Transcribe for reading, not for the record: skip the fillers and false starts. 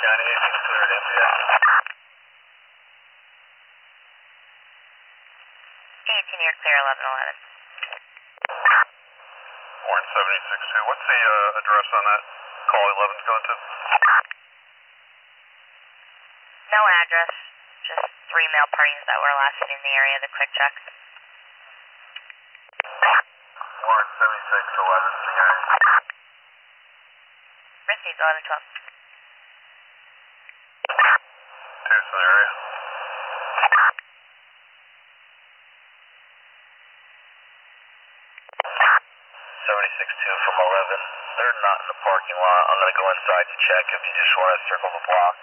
Johnny 8 cleared NPS. 18, you're clear, 1111. Warren 76-2. What's the address on that call 11's going to? No address, just 3 male parties that were last seen in the area, the quick check. Warren 76-11, see guys. Received 1112. Tucson area. 76-2 from 11. They're not in the parking lot. I'm going to go inside to check if you just want to circle the block.